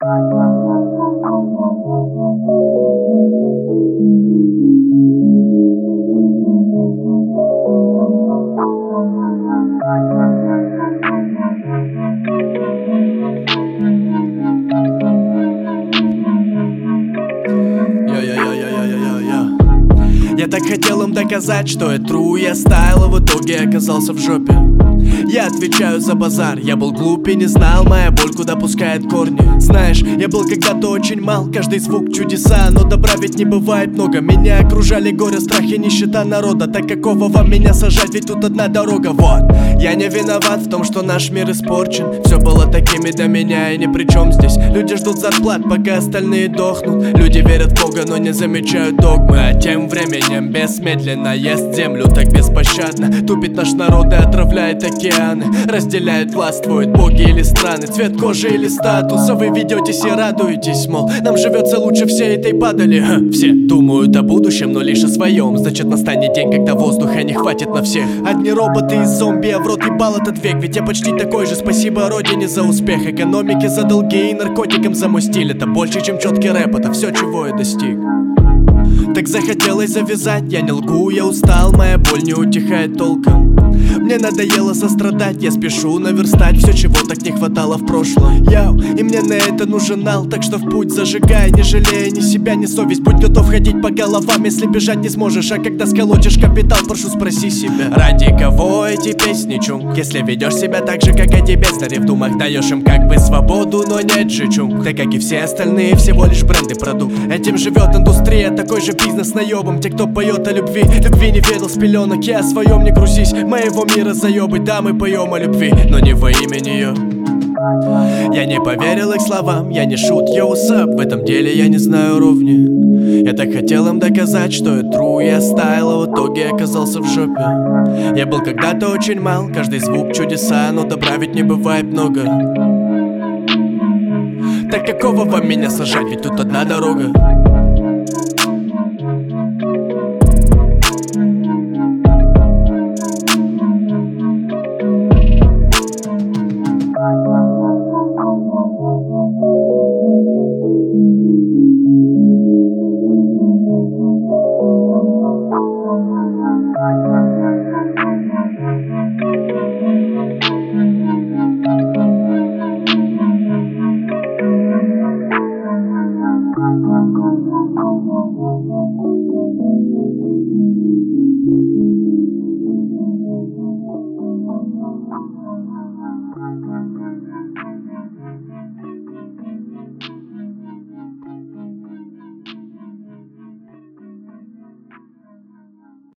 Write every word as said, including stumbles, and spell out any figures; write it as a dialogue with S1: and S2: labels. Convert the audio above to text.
S1: Я так хотел им доказать, что я true, я стайл, а в итоге оказался в жопе. Я отвечаю за базар, я был глуп и не знал, моя боль куда пускает корни. Знаешь, я был когда-то очень мал, каждый звук чудеса, но добра ведь не бывает много. Меня окружали горе, страх и нищета народа. Так какого вам меня сажать, ведь тут одна дорога, вот. Я не виноват в том, что наш мир испорчен. Все было такими до меня и ни при чем здесь. Люди ждут зарплат, пока остальные дохнут. Люди верят в Бога, но не замечают догмы. А тем временем бессмедленно ест землю так беспощадно. Тупит наш народ и отравляет океаны. Разделяют, властвуют боги или страны, цвет кожи или статус. А вы ведетесь и радуетесь, мол, нам живется лучше всей этой падали. Ха, все думают о будущем, но лишь о своем. Значит, настанет день, когда воздуха не хватит на всех. Одни роботы и зомби, а в рот ебал этот век. Ведь я почти такой же, спасибо родине за успех. Экономике за долги и наркотикам за мой стиль. Это больше, чем четкий рэп, это все, чего я достиг. Так захотелось завязать, я не лгу, я устал, моя боль не утихает толком. Мне надоело сострадать, я спешу наверстать все, чего так не хватало в прошлом. Яу, и мне на это нужен нал, так что в путь зажигай, не жалея ни себя, ни совесть. Будь готов ходить по головам, если бежать не сможешь. А когда сколотишь капитал, прошу, спроси себя: ради кого эти песни, чум? Если ведешь себя так же, как эти бездари в думах, даешь им как бы свободу, но нет же, чум. Ты, как и все остальные, всего лишь бренд и продукт. Этим живет индустрия, такой же бизнес наебом. Те, кто поет о любви, любви не ведал с пеленок. Я о своем не грузись, моего мира заебы. Да, мы поем о любви, но не во имя нее. Я не поверил их словам, я не шут, yo, what's up? В этом деле я не знаю ровнее. Я так хотел им доказать, что я true, я стайл, а в итоге оказался в жопе. Я был когда-то очень мал, каждый звук чудеса, но добра ведь не бывает много. Так какого вам меня сажать, ведь тут одна дорога.